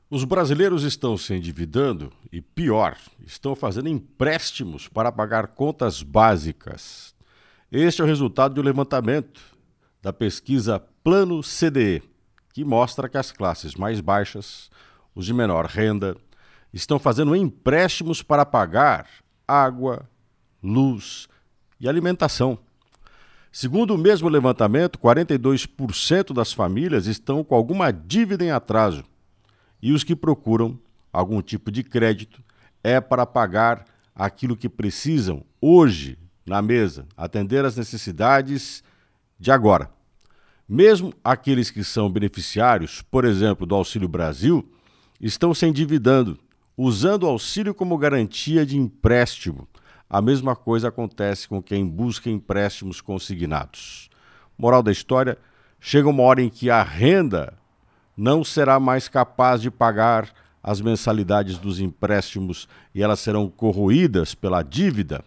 Os brasileiros estão se endividando e, pior, estão fazendo empréstimos para pagar contas básicas. Este é o resultado de um levantamento da pesquisa Plano CDE, que mostra que as classes mais baixas, os de menor renda, estão fazendo empréstimos para pagar água, luz e alimentação. Segundo o mesmo levantamento, 42% das famílias estão com alguma dívida em atraso. E os que procuram algum tipo de crédito é para pagar aquilo que precisam hoje na mesa, atender às necessidades de agora. Mesmo aqueles que são beneficiários, por exemplo, do Auxílio Brasil, estão se endividando, usando o auxílio como garantia de empréstimo. A mesma coisa acontece com quem busca empréstimos consignados. Moral da história, chega uma hora em que a renda não será mais capaz de pagar as mensalidades dos empréstimos e elas serão corroídas pela dívida.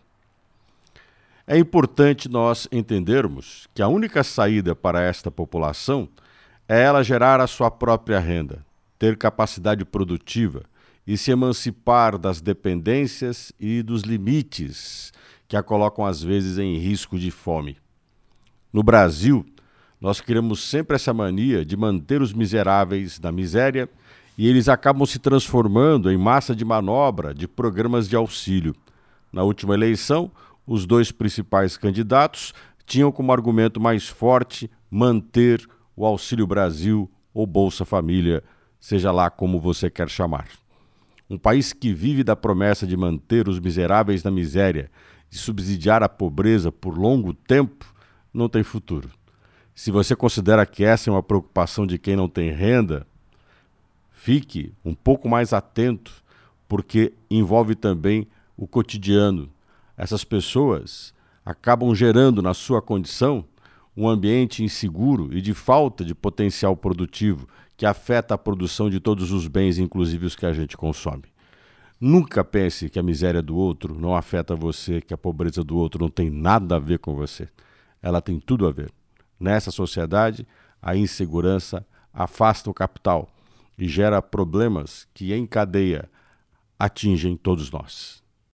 É importante nós entendermos que a única saída para esta população é ela gerar a sua própria renda, ter capacidade produtiva e se emancipar das dependências e dos limites que a colocam às vezes em risco de fome. No Brasil, nós criamos sempre essa mania de manter os miseráveis na miséria e eles acabam se transformando em massa de manobra de programas de auxílio. Na última eleição, os dois principais candidatos tinham como argumento mais forte manter o Auxílio Brasil ou Bolsa Família, seja lá como você quer chamar. Um país que vive da promessa de manter os miseráveis na miséria e subsidiar a pobreza por longo tempo não tem futuro. Se você considera que essa é uma preocupação de quem não tem renda, fique um pouco mais atento, porque envolve também o cotidiano. Essas pessoas acabam gerando na sua condição um ambiente inseguro e de falta de potencial produtivo que afeta a produção de todos os bens, inclusive os que a gente consome. Nunca pense que a miséria do outro não afeta você, que a pobreza do outro não tem nada a ver com você. Ela tem tudo a ver. Nessa sociedade, a insegurança afasta o capital e gera problemas que, em cadeia, atingem todos nós.